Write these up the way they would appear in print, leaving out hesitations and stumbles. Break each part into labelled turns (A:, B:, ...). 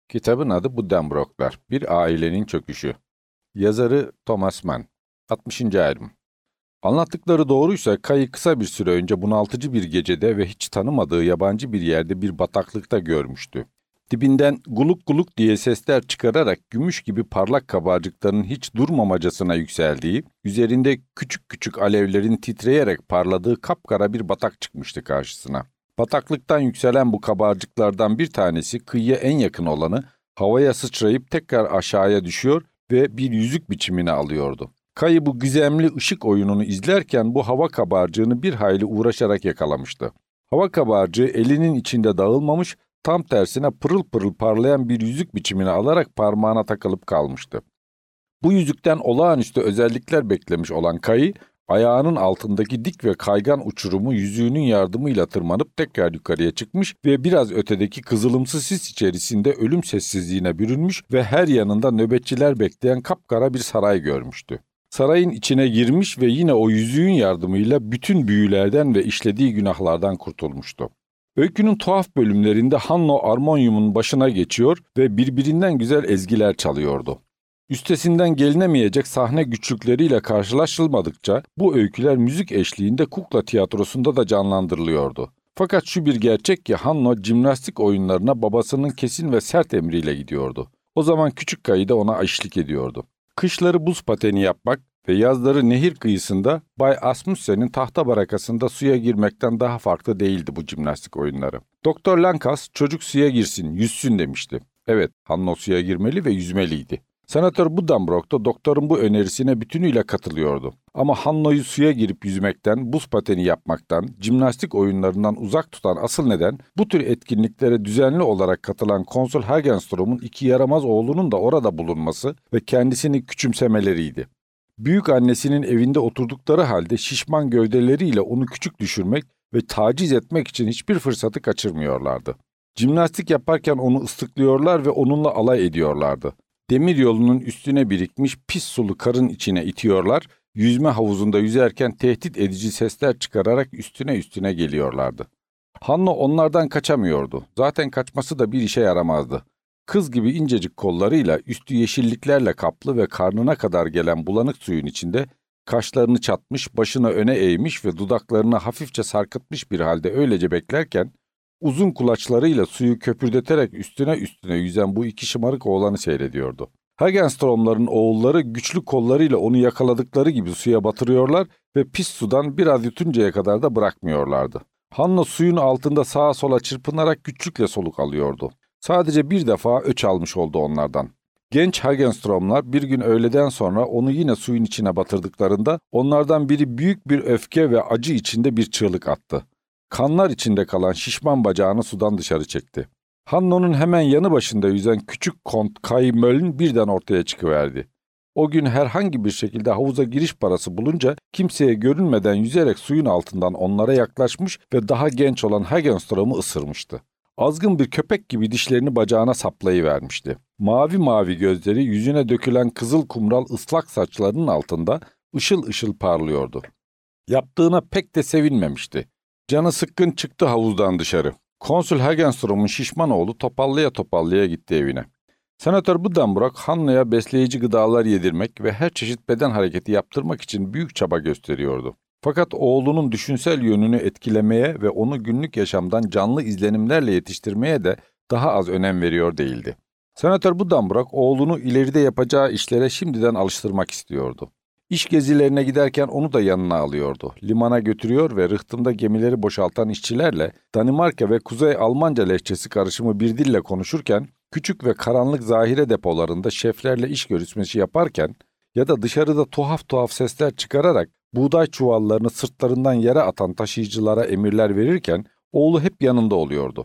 A: Kitabın adı Buddenbrooklar, Bir Ailenin Çöküşü. Yazarı Thomas Mann. 60. ayrım. Anlattıkları doğruysa Kay'ı kısa bir süre önce bunaltıcı bir gecede ve hiç tanımadığı yabancı bir yerde bir bataklıkta görmüştü. Dibinden guluk guluk diye sesler çıkararak gümüş gibi parlak kabarcıkların hiç durmamacasına yükseldiği, üzerinde küçük küçük alevlerin titreyerek parladığı kapkara bir batak çıkmıştı karşısına. Bataklıktan yükselen bu kabarcıklardan bir tanesi kıyıya en yakın olanı havaya sıçrayıp tekrar aşağıya düşüyor ve bir yüzük biçimini alıyordu. Kayı bu gizemli ışık oyununu izlerken bu hava kabarcığını bir hayli uğraşarak yakalamıştı. Hava kabarcığı elinin içinde dağılmamış, tam tersine pırıl pırıl parlayan bir yüzük biçimini alarak parmağına takılıp kalmıştı. Bu yüzükten olağanüstü özellikler beklemiş olan Kayı, ayağının altındaki dik ve kaygan uçurumu yüzüğünün yardımıyla tırmanıp tekrar yukarıya çıkmış ve biraz ötedeki kızılımsı sis içerisinde ölüm sessizliğine bürünmüş ve her yanında nöbetçiler bekleyen kapkara bir saray görmüştü. Sarayın içine girmiş ve yine o yüzüğün yardımıyla bütün büyülerden ve işlediği günahlardan kurtulmuştu. Öykünün tuhaf bölümlerinde Hanno armonyumun başına geçiyor ve birbirinden güzel ezgiler çalıyordu. Üstesinden gelinemeyecek sahne güçlükleriyle karşılaşılmadıkça bu öyküler müzik eşliğinde kukla tiyatrosunda da canlandırılıyordu. Fakat şu bir gerçek ki Hanno jimnastik oyunlarına babasının kesin ve sert emriyle gidiyordu. O zaman küçük Kayı da ona eşlik ediyordu. Kışları buz pateni yapmak ve yazları nehir kıyısında Bay Asmussen'in tahta barakasında suya girmekten daha farklı değildi bu jimnastik oyunları. Doktor Lankas çocuk suya girsin, yüzsün demişti. Evet, Hanno suya girmeli ve yüzmeliydi. Senatör Buddenbrook da doktorun bu önerisine bütünüyle katılıyordu. Ama Hanno'yu suya girip yüzmekten, buz pateni yapmaktan, jimnastik oyunlarından uzak tutan asıl neden bu tür etkinliklere düzenli olarak katılan Konsul Hagenstrom'un iki yaramaz oğlunun da orada bulunması ve kendisini küçümsemeleriydi. Büyük annesinin evinde oturdukları halde şişman gövdeleriyle onu küçük düşürmek ve taciz etmek için hiçbir fırsatı kaçırmıyorlardı. Jimnastik yaparken onu ıslıklıyorlar ve onunla alay ediyorlardı. Demir yolunun üstüne birikmiş pis sulu karın içine itiyorlar, yüzme havuzunda yüzerken tehdit edici sesler çıkararak üstüne geliyorlardı. Hanno onlardan kaçamıyordu. Zaten kaçması da bir işe yaramazdı. Kız gibi incecik kollarıyla üstü yeşilliklerle kaplı ve karnına kadar gelen bulanık suyun içinde kaşlarını çatmış, başını öne eğmiş ve dudaklarını hafifçe sarkıtmış bir halde öylece beklerken uzun kulaçlarıyla suyu köpürdeterek üstüne yüzen bu iki şımarık oğlanı seyrediyordu. Hagenstrom'ların oğulları güçlü kollarıyla onu yakaladıkları gibi suya batırıyorlar ve pis sudan biraz yutuncaya kadar da bırakmıyorlardı. Hanno suyun altında sağa sola çırpınarak güçlükle soluk alıyordu. Sadece bir defa öç almış oldu onlardan. Genç Hagenstrom'lar bir gün öğleden sonra onu yine suyun içine batırdıklarında onlardan biri büyük bir öfke ve acı içinde bir çığlık attı. Kanlar içinde kalan şişman bacağını sudan dışarı çekti. Hanno'nun hemen yanı başında yüzen küçük Kont Kai Mölln birden ortaya çıkıverdi. O gün herhangi bir şekilde havuza giriş parası bulunca kimseye görünmeden yüzerek suyun altından onlara yaklaşmış ve daha genç olan Hagenstrom'u ısırmıştı. Azgın bir köpek gibi dişlerini bacağına saplayıvermişti. Mavi mavi gözleri yüzüne dökülen kızıl kumral ıslak saçlarının altında ışıl ışıl parlıyordu. Yaptığına pek de sevinmemişti. Canı sıkkın çıktı havuzdan dışarı. Konsul Hagenstrom'un şişman oğlu topallaya gitti evine. Senatör Buddenbrook Hanno'ya besleyici gıdalar yedirmek ve her çeşit beden hareketi yaptırmak için büyük çaba gösteriyordu. Fakat oğlunun düşünsel yönünü etkilemeye ve onu günlük yaşamdan canlı izlenimlerle yetiştirmeye de daha az önem veriyor değildi. Senatör Buddenbrook oğlunu ileride yapacağı işlere şimdiden alıştırmak istiyordu. İş gezilerine giderken onu da yanına alıyordu. Limana götürüyor ve rıhtımda gemileri boşaltan işçilerle Danimarka ve Kuzey Almanca lehçesi karışımı bir dille konuşurken, küçük ve karanlık zahire depolarında şeflerle iş görüşmesi yaparken ya da dışarıda tuhaf tuhaf sesler çıkararak buğday çuvallarını sırtlarından yere atan taşıyıcılara emirler verirken oğlu hep yanında oluyordu.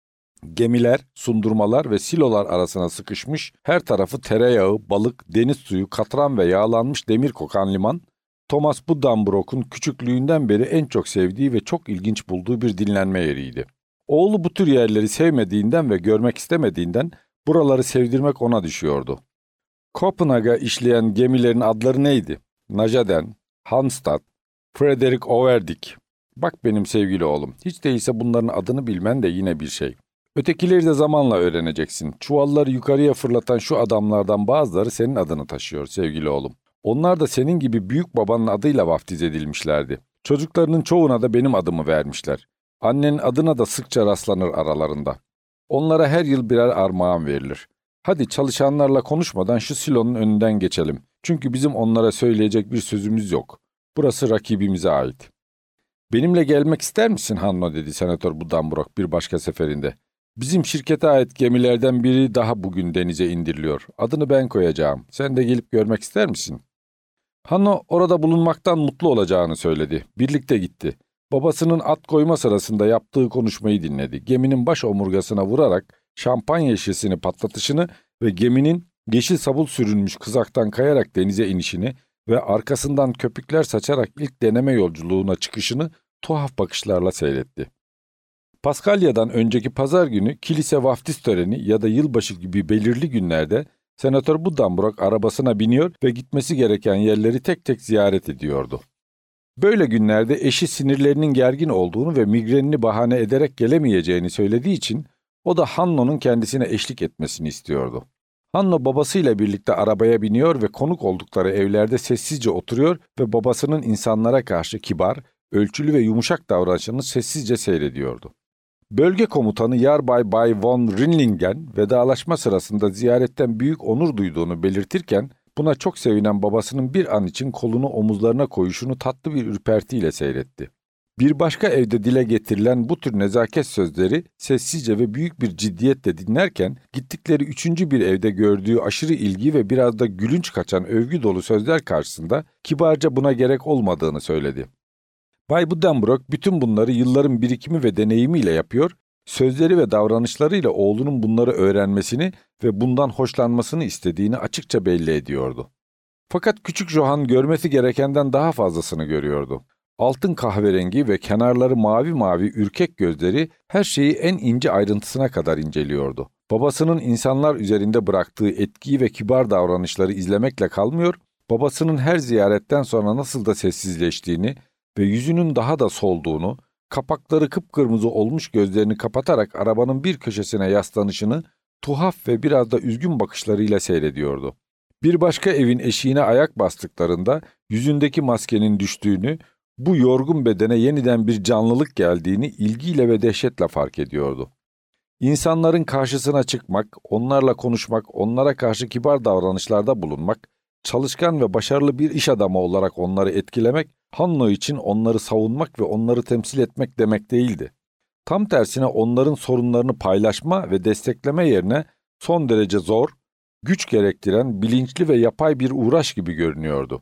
A: Gemiler, sundurmalar ve silolar arasına sıkışmış, her tarafı tereyağı, balık, deniz suyu, katran ve yağlanmış demir kokan liman, Thomas Buddenbrook'un küçüklüğünden beri en çok sevdiği ve çok ilginç bulduğu bir dinlenme yeriydi. Oğlu bu tür yerleri sevmediğinden ve görmek istemediğinden buraları sevdirmek ona düşüyordu. Kopenhag'a işleyen gemilerin adları neydi? Najaden, Hanstad, Frederick Overdyk. Bak benim sevgili oğlum, hiç değilse bunların adını bilmen de yine bir şey. Ötekileri de zamanla öğreneceksin. Çuvalları yukarıya fırlatan şu adamlardan bazıları senin adını taşıyor sevgili oğlum. Onlar da senin gibi büyük babanın adıyla vaftiz edilmişlerdi. Çocuklarının çoğuna da benim adımı vermişler. Annenin adına da sıkça rastlanır aralarında. Onlara her yıl birer armağan verilir. Hadi çalışanlarla konuşmadan şu silonun önünden geçelim. Çünkü bizim onlara söyleyecek bir sözümüz yok. Burası rakibimize ait. Benimle gelmek ister misin Hanno, dedi Senatör Buddenbrook bir başka seferinde. Bizim şirkete ait gemilerden biri daha bugün denize indiriliyor. Adını ben koyacağım. Sen de gelip görmek ister misin? Hanno orada bulunmaktan mutlu olacağını söyledi. Birlikte gitti. Babasının at koyma sırasında yaptığı konuşmayı dinledi. Geminin baş omurgasına vurarak şampanya şişesini patlatışını ve geminin yeşil sabun sürülmüş kızaktan kayarak denize inişini ve arkasından köpükler saçarak ilk deneme yolculuğuna çıkışını tuhaf bakışlarla seyretti. Paskalya'dan önceki pazar günü kilise vaftiz töreni ya da yılbaşı gibi belirli günlerde Senatör Buddenbrook arabasına biniyor ve gitmesi gereken yerleri tek tek ziyaret ediyordu. Böyle günlerde eşi sinirlerinin gergin olduğunu ve migrenini bahane ederek gelemeyeceğini söylediği için o da Hanno'nun kendisine eşlik etmesini istiyordu. Hanno babasıyla birlikte arabaya biniyor ve konuk oldukları evlerde sessizce oturuyor ve babasının insanlara karşı kibar, ölçülü ve yumuşak davranışını sessizce seyrediyordu. Bölge komutanı Yarbay Bay von Rinlingen vedalaşma sırasında ziyaretten büyük onur duyduğunu belirtirken buna çok sevinen babasının bir an için kolunu omuzlarına koyuşunu tatlı bir ürpertiyle seyretti. Bir başka evde dile getirilen bu tür nezaket sözleri sessizce ve büyük bir ciddiyetle dinlerken gittikleri üçüncü bir evde gördüğü aşırı ilgi ve biraz da gülünç kaçan övgü dolu sözler karşısında kibarca buna gerek olmadığını söyledi. Bay Buddenbrook bütün bunları yılların birikimi ve deneyimiyle yapıyor, sözleri ve davranışlarıyla oğlunun bunları öğrenmesini ve bundan hoşlanmasını istediğini açıkça belli ediyordu. Fakat küçük Johann görmesi gerekenden daha fazlasını görüyordu. Altın kahverengi ve kenarları mavi mavi ürkek gözleri her şeyi en ince ayrıntısına kadar inceliyordu. Babasının insanlar üzerinde bıraktığı etkiyi ve kibar davranışları izlemekle kalmıyor, babasının her ziyaretten sonra nasıl da sessizleştiğini ve yüzünün daha da solduğunu, kapakları kıpkırmızı olmuş gözlerini kapatarak arabanın bir köşesine yaslanışını tuhaf ve biraz da üzgün bakışlarıyla seyrediyordu. Bir başka evin eşiğine ayak bastıklarında yüzündeki maskenin düştüğünü, bu yorgun bedene yeniden bir canlılık geldiğini ilgiyle ve dehşetle fark ediyordu. İnsanların karşısına çıkmak, onlarla konuşmak, onlara karşı kibar davranışlarda bulunmak, çalışkan ve başarılı bir iş adamı olarak onları etkilemek, Hanno için onları savunmak ve onları temsil etmek demek değildi. Tam tersine onların sorunlarını paylaşma ve destekleme yerine son derece zor, güç gerektiren, bilinçli ve yapay bir uğraş gibi görünüyordu.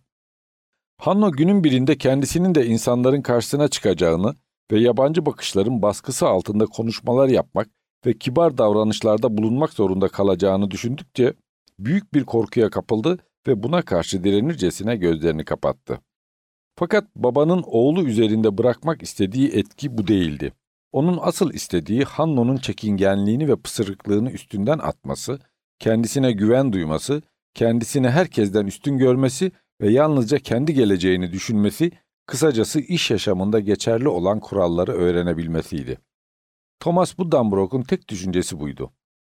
A: Hanno günün birinde kendisinin de insanların karşısına çıkacağını ve yabancı bakışların baskısı altında konuşmalar yapmak ve kibar davranışlarda bulunmak zorunda kalacağını düşündükçe büyük bir korkuya kapıldı ve buna karşı direnircesine gözlerini kapattı. Fakat babanın oğlu üzerinde bırakmak istediği etki bu değildi. Onun asıl istediği Hanno'nun çekingenliğini ve pısırıklığını üstünden atması, kendisine güven duyması, kendisini herkesten üstün görmesi ve yalnızca kendi geleceğini düşünmesi, kısacası iş yaşamında geçerli olan kuralları öğrenebilmesiydi. Thomas Buddenbrook'un tek düşüncesi buydu.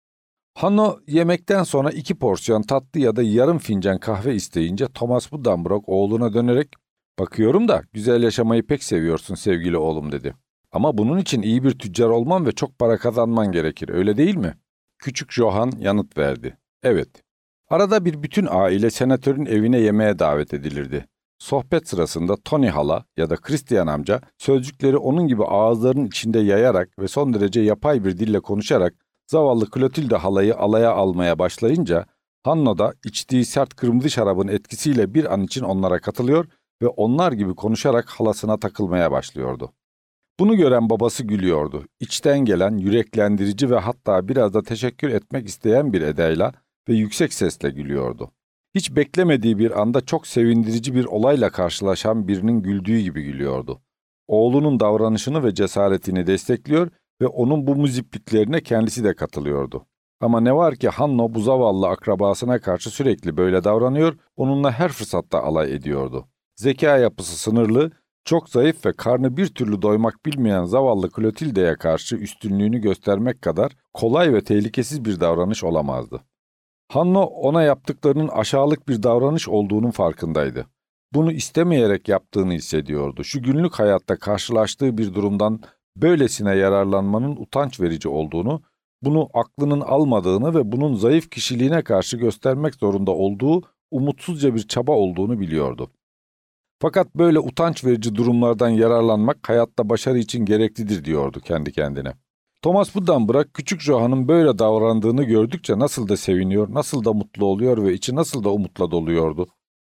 A: Hanno yemekten sonra 2 porsiyon tatlı ya da yarım fincan kahve isteyince Thomas Buddenbrook oğluna dönerek "Bakıyorum da güzel yaşamayı pek seviyorsun sevgili oğlum," dedi. "Ama bunun için iyi bir tüccar olman ve çok para kazanman gerekir, öyle değil mi?" Küçük Johann yanıt verdi. "Evet." Arada bir bütün aile senatörün evine yemeğe davet edilirdi. Sohbet sırasında Tony hala ya da Christian amca sözcükleri onun gibi ağızlarının içinde yayarak ve son derece yapay bir dille konuşarak zavallı Clotilde halayı alaya almaya başlayınca Hanno da içtiği sert kırmızı şarabın etkisiyle bir an için onlara katılıyor ve onlar gibi konuşarak halasına takılmaya başlıyordu. Bunu gören babası gülüyordu. İçten gelen, yüreklendirici ve hatta biraz da teşekkür etmek isteyen bir edayla ve yüksek sesle gülüyordu. Hiç beklemediği bir anda çok sevindirici bir olayla karşılaşan birinin güldüğü gibi gülüyordu. Oğlunun davranışını ve cesaretini destekliyor ve onun bu muzipliklerine kendisi de katılıyordu. Ama ne var ki Hanno bu zavallı akrabasına karşı sürekli böyle davranıyor, onunla her fırsatta alay ediyordu. Zeka yapısı sınırlı, Çok zayıf ve karnı bir türlü doymak bilmeyen zavallı Clotilde'ye karşı üstünlüğünü göstermek kadar kolay ve tehlikesiz bir davranış olamazdı. Hanno ona yaptıklarının aşağılık bir davranış olduğunun farkındaydı. Bunu istemeyerek yaptığını hissediyordu. Şu günlük hayatta karşılaştığı bir durumdan böylesine yararlanmanın utanç verici olduğunu, bunu aklının almadığını ve bunun zayıf kişiliğine karşı göstermek zorunda olduğu umutsuzca bir çaba olduğunu biliyordu. Fakat böyle utanç verici durumlardan yararlanmak hayatta başarı için gereklidir diyordu kendi kendine. Thomas Buddenbrook küçük Johann'ın böyle davrandığını gördükçe nasıl da seviniyor, nasıl da mutlu oluyor ve içi nasıl da umutla doluyordu.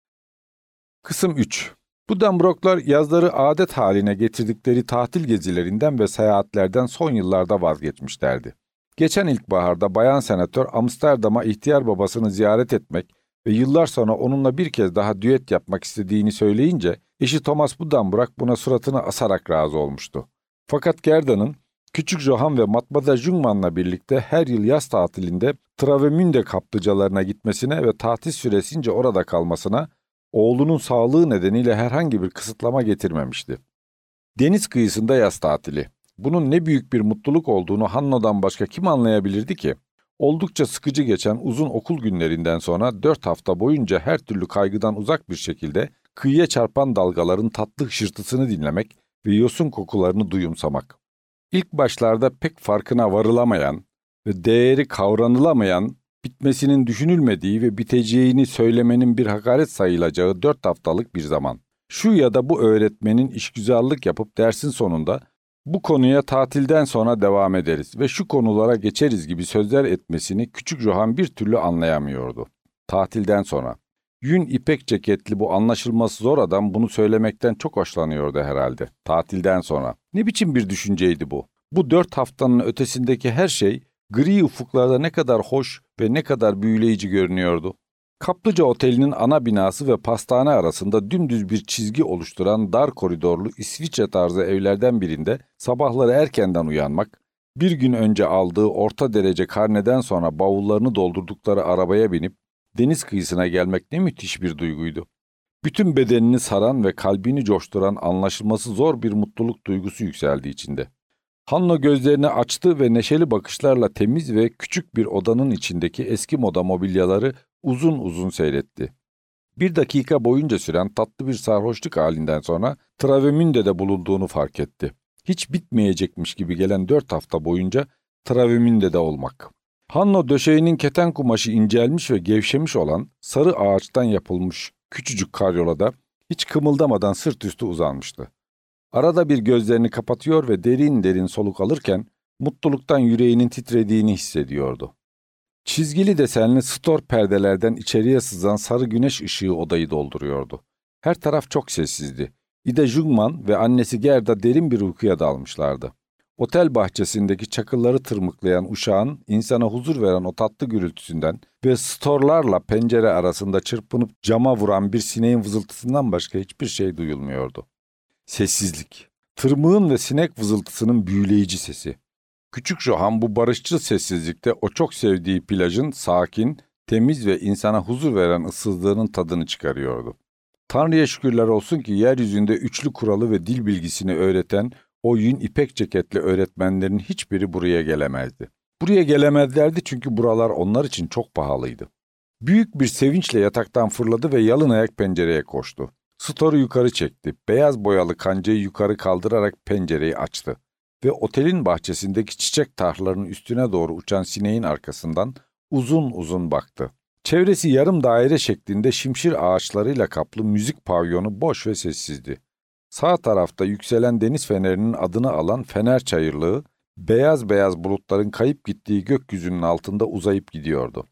A: Kısım 3. Buddenbrooklar yazları adet haline getirdikleri tatil gezilerinden ve seyahatlerden son yıllarda vazgeçmişlerdi. Geçen ilkbaharda Bayan Senatör Amsterdam'a ihtiyar babasını ziyaret etmek ve yıllar sonra onunla bir kez daha düet yapmak istediğini söyleyince eşi Thomas Buddenbrook buna suratını asarak razı olmuştu. Fakat Gerda'nın Küçük Johann ve Matmazel Jungmann'la birlikte her yıl yaz tatilinde Travemünde kaplıcalarına gitmesine ve tatil süresince orada kalmasına oğlunun sağlığı nedeniyle herhangi bir kısıtlama getirmemişti. Deniz kıyısında yaz tatili. Bunun ne büyük bir mutluluk olduğunu Hanno'dan başka kim anlayabilirdi ki? Oldukça sıkıcı geçen uzun okul günlerinden sonra 4 hafta boyunca her türlü kaygıdan uzak bir şekilde kıyıya çarpan dalgaların tatlı hışırtısını dinlemek ve yosun kokularını duyumsamak. İlk başlarda pek farkına varılamayan ve değeri kavranılamayan, bitmesinin düşünülmediği ve biteceğini söylemenin bir hakaret sayılacağı 4 haftalık bir zaman. Şu ya da bu öğretmenin işgüzarlık yapıp dersin sonunda bu konuya tatilden sonra devam ederiz ve şu konulara geçeriz gibi sözler etmesini küçük Johann bir türlü anlayamıyordu. Tatilden sonra. Yün ipek ceketli bu anlaşılması zor adam bunu söylemekten çok hoşlanıyordu herhalde. Tatilden sonra. Ne biçim bir düşünceydi bu? Bu 4 haftanın ötesindeki her şey gri ufuklarda ne kadar hoş ve ne kadar büyüleyici görünüyordu. Kaplıca Oteli'nin ana binası ve pastane arasında dümdüz bir çizgi oluşturan dar koridorlu İsviçre tarzı evlerden birinde sabahları erkenden uyanmak, bir gün önce aldığı orta derece karneden sonra bavullarını doldurdukları arabaya binip deniz kıyısına gelmek ne müthiş bir duyguydu. Bütün bedenini saran ve kalbini coşturan anlaşılması zor bir mutluluk duygusu yükseldi içinde. Hanno gözlerini açtı ve neşeli bakışlarla temiz ve küçük bir odanın içindeki eski moda mobilyaları uzun uzun seyretti. Bir dakika boyunca süren tatlı bir sarhoşluk halinden sonra Travemünde'de bulunduğunu fark etti. Hiç bitmeyecekmiş gibi gelen 4 hafta boyunca Travemünde'de olmak. Hanno döşeğinin keten kumaşı incelmiş ve gevşemiş olan sarı ağaçtan yapılmış küçücük karyolada hiç kımıldamadan sırt üstü uzanmıştı. Arada bir gözlerini kapatıyor ve derin derin soluk alırken mutluluktan yüreğinin titrediğini hissediyordu. Çizgili desenli stor perdelerden içeriye sızan sarı güneş ışığı odayı dolduruyordu. Her taraf çok sessizdi. Ida Jungmann ve annesi Gerda derin bir uykuya dalmışlardı. Otel bahçesindeki çakılları tırmıklayan uşağın insana huzur veren o tatlı gürültüsünden ve storlarla pencere arasında çırpınıp cama vuran bir sineğin vızıltısından başka hiçbir şey duyulmuyordu. Sessizlik. Tırmığın ve sinek vızıltısının büyüleyici sesi. Küçük Johann bu barışçıl sessizlikte o çok sevdiği plajın sakin, temiz ve insana huzur veren ıssızlığının tadını çıkarıyordu. Tanrı'ya şükürler olsun ki yeryüzünde üçlü kuralı ve dil bilgisini öğreten o yün ipek ceketli öğretmenlerin hiçbiri buraya gelemezdi. Buraya gelemezlerdi çünkü buralar onlar için çok pahalıydı. Büyük bir sevinçle yataktan fırladı ve yalın ayak pencereye koştu. Storu yukarı çekti. Beyaz boyalı kancayı yukarı kaldırarak pencereyi açtı. Ve otelin bahçesindeki çiçek tarlalarının üstüne doğru uçan sineğin arkasından uzun uzun baktı. Çevresi yarım daire şeklinde şimşir ağaçlarıyla kaplı müzik pavyonu boş ve sessizdi. Sağ tarafta yükselen deniz fenerinin adını alan fener çayırlığı, beyaz beyaz bulutların kayıp gittiği gökyüzünün altında uzayıp gidiyordu.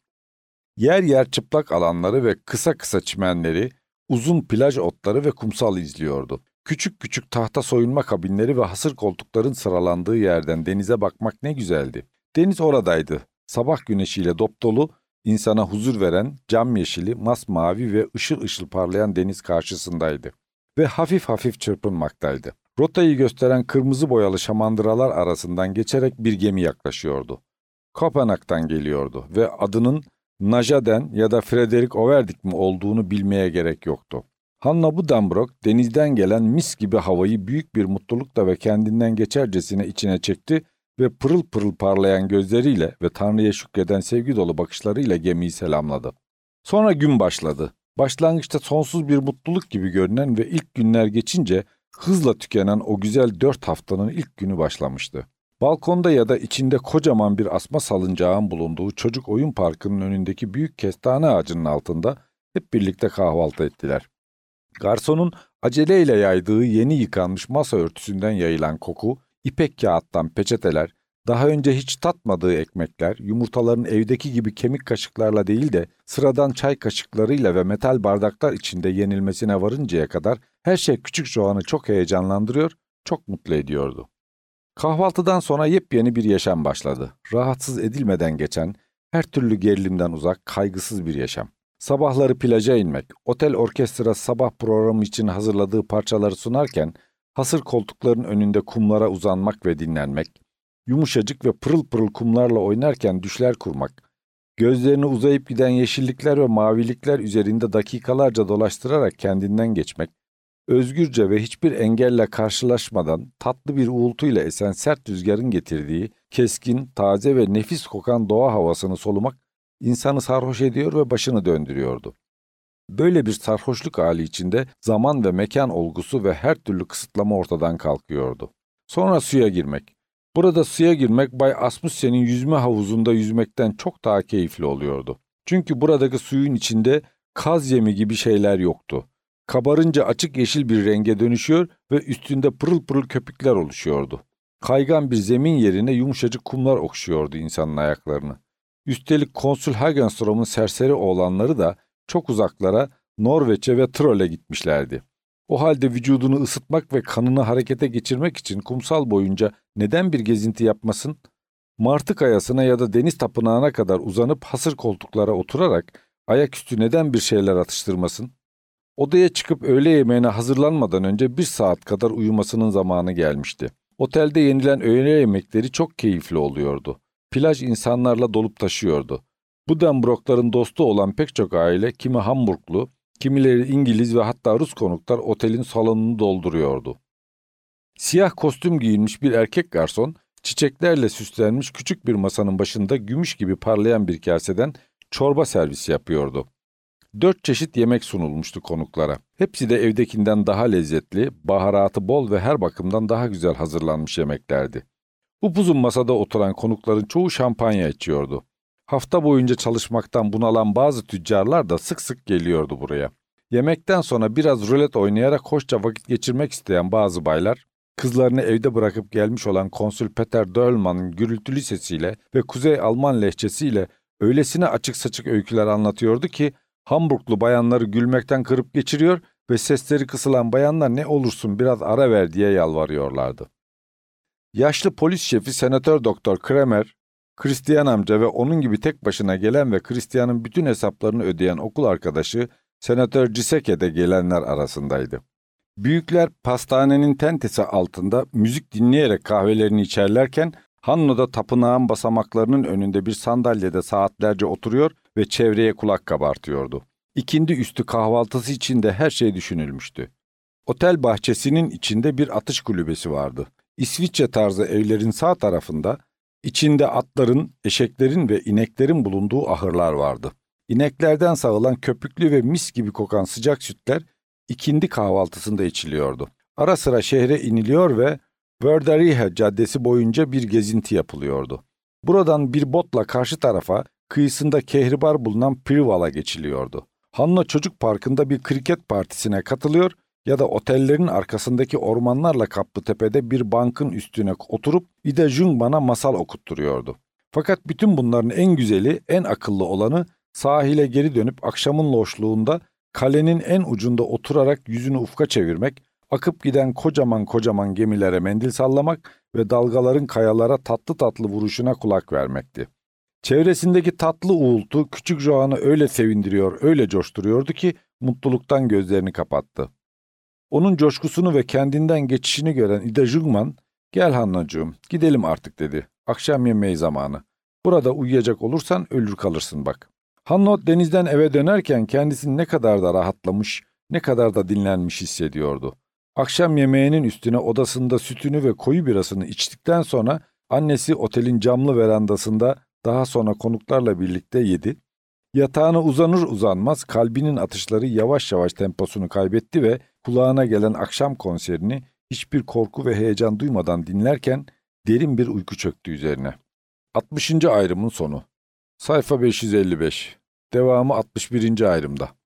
A: Yer yer çıplak alanları ve kısa kısa çimenleri, uzun plaj otları ve kumsal izliyordu. Küçük küçük tahta soyunma kabinleri ve hasır koltukların sıralandığı yerden denize bakmak ne güzeldi. Deniz oradaydı. Sabah güneşiyle dopdolu, insana huzur veren, cam yeşili, masmavi ve ışıl ışıl parlayan deniz karşısındaydı. Ve hafif hafif çırpınmaktaydı. Rotayı gösteren kırmızı boyalı şamandıralar arasından geçerek bir gemi yaklaşıyordu. Kopenhag'dan geliyordu ve adının Najaden ya da Frederick Overdyk mi olduğunu bilmeye gerek yoktu. Hanna Buddenbrook denizden gelen mis gibi havayı büyük bir mutlulukla ve kendinden geçercesine içine çekti ve pırıl pırıl parlayan gözleriyle ve Tanrı'ya şükreden sevgi dolu bakışlarıyla gemiyi selamladı. Sonra gün başladı. Başlangıçta sonsuz bir mutluluk gibi görünen ve ilk günler geçince hızla tükenen o güzel 4 haftanın ilk günü başlamıştı. Balkonda ya da içinde kocaman bir asma salıncağın bulunduğu çocuk oyun parkının önündeki büyük kestane ağacının altında hep birlikte kahvaltı ettiler. Garsonun aceleyle yaydığı yeni yıkanmış masa örtüsünden yayılan koku, ipek kağıttan peçeteler, daha önce hiç tatmadığı ekmekler, yumurtaların evdeki gibi kemik kaşıklarla değil de sıradan çay kaşıklarıyla ve metal bardaklar içinde yenilmesine varıncaya kadar her şey küçük Joan'ı çok heyecanlandırıyor, çok mutlu ediyordu. Kahvaltıdan sonra yepyeni bir yaşam başladı. Rahatsız edilmeden geçen, her türlü gerilimden uzak, kaygısız bir yaşam. Sabahları plaja inmek, otel orkestrası sabah programı için hazırladığı parçaları sunarken, hasır koltukların önünde kumlara uzanmak ve dinlenmek, yumuşacık ve pırıl pırıl kumlarla oynarken düşler kurmak, gözlerini uzayıp giden yeşillikler ve mavilikler üzerinde dakikalarca dolaştırarak kendinden geçmek, özgürce ve hiçbir engelle karşılaşmadan tatlı bir uğultuyla esen sert rüzgarın getirdiği keskin, taze ve nefis kokan doğa havasını solumak insanı sarhoş ediyor ve başını döndürüyordu. Böyle bir sarhoşluk hali içinde zaman ve mekan olgusu ve her türlü kısıtlama ortadan kalkıyordu. Sonra suya girmek. Burada suya girmek Bay Asmussen'in yüzme havuzunda yüzmekten çok daha keyifli oluyordu. Çünkü buradaki suyun içinde kaz yemi gibi şeyler yoktu. Kabarınca açık yeşil bir renge dönüşüyor ve üstünde pırıl pırıl köpükler oluşuyordu. Kaygan bir zemin yerine yumuşacık kumlar okşuyordu insanın ayaklarını. Üstelik Konsül Hagenstrom'un serseri oğlanları da çok uzaklara, Norveç'e ve Troll'e gitmişlerdi. O halde vücudunu ısıtmak ve kanını harekete geçirmek için kumsal boyunca neden bir gezinti yapmasın? Martı kayasına ya da deniz tapınağına kadar uzanıp hasır koltuklara oturarak ayaküstü neden bir şeyler atıştırmasın? Odaya çıkıp öğle yemeğine hazırlanmadan önce 1 saat kadar uyumasının zamanı gelmişti. Otelde yenilen öğle yemekleri çok keyifli oluyordu. Plaj insanlarla dolup taşıyordu. Buddenbrook'ların dostu olan pek çok aile, kimi Hamburglu, kimileri İngiliz ve hatta Rus konuklar otelin salonunu dolduruyordu. Siyah kostüm giyinmiş bir erkek garson, çiçeklerle süslenmiş küçük bir masanın başında gümüş gibi parlayan bir kaseden çorba servisi yapıyordu. 4 çeşit yemek sunulmuştu konuklara. Hepsi de evdekinden daha lezzetli, baharatı bol ve her bakımdan daha güzel hazırlanmış yemeklerdi. Upuzun masada oturan konukların çoğu şampanya içiyordu. Hafta boyunca çalışmaktan bunalan bazı tüccarlar da sık sık geliyordu buraya. Yemekten sonra biraz rulet oynayarak hoşça vakit geçirmek isteyen bazı baylar, kızlarını evde bırakıp gelmiş olan Konsül Peter Döllmann'ın gürültülü sesiyle ve Kuzey Alman lehçesiyle öylesine açık saçık öyküler anlatıyordu ki, Hamburglu bayanları gülmekten kırıp geçiriyor ve sesleri kısılan bayanlar ne olursun biraz ara ver diye yalvarıyorlardı. Yaşlı polis şefi Senatör Doktor Kramer, Christian amca ve onun gibi tek başına gelen ve Christian'ın bütün hesaplarını ödeyen okul arkadaşı Senatör Ciseke de gelenler arasındaydı. Büyükler pastanenin tentesi altında müzik dinleyerek kahvelerini içerlerken Hanno da tapınağın basamaklarının önünde bir sandalyede saatlerce oturuyor ve çevreye kulak kabartıyordu. İkindi üstü kahvaltısı için de her şey düşünülmüştü. Otel bahçesinin içinde bir atış kulübesi vardı. İsviçre tarzı evlerin sağ tarafında içinde atların, eşeklerin ve ineklerin bulunduğu ahırlar vardı. İneklerden sağılan köpüklü ve mis gibi kokan sıcak sütler ikindi kahvaltısında içiliyordu. Ara sıra şehre iniliyor ve Wörtherihe Caddesi boyunca bir gezinti yapılıyordu. Buradan bir botla karşı tarafa, kıyısında kehribar bulunan Prival'a geçiliyordu. Hanno Çocuk Parkı'nda bir kriket partisine katılıyor ya da otellerin arkasındaki ormanlarla kaplı tepede bir bankın üstüne oturup Ida Jungmann'a masal okutturuyordu. Fakat bütün bunların en güzeli, en akıllı olanı sahile geri dönüp akşamın loşluğunda kalenin en ucunda oturarak yüzünü ufka çevirmek, akıp giden kocaman kocaman gemilere mendil sallamak ve dalgaların kayalara tatlı tatlı vuruşuna kulak vermekti. Çevresindeki tatlı uğultu küçük Joan'ı öyle sevindiriyor, öyle coşturuyordu ki mutluluktan gözlerini kapattı. Onun coşkusunu ve kendinden geçişini gören Ida Jungmann, "Gel Hannacığım, gidelim artık," dedi. "Akşam yemeği zamanı. Burada uyuyacak olursan ölür kalırsın bak." Hanno denizden eve dönerken kendisini ne kadar da rahatlamış, Ne kadar da dinlenmiş hissediyordu. Akşam yemeğinin üstüne odasında sütünü ve koyu birasını içtikten sonra annesi otelin camlı verandasında daha sonra konuklarla birlikte yedi. Yatağına uzanır uzanmaz kalbinin atışları yavaş yavaş temposunu kaybetti ve kulağına gelen akşam konserini hiçbir korku ve heyecan duymadan dinlerken derin bir uyku çöktü üzerine. 60. ayrımın sonu. Sayfa 555. Devamı 61. ayrımda.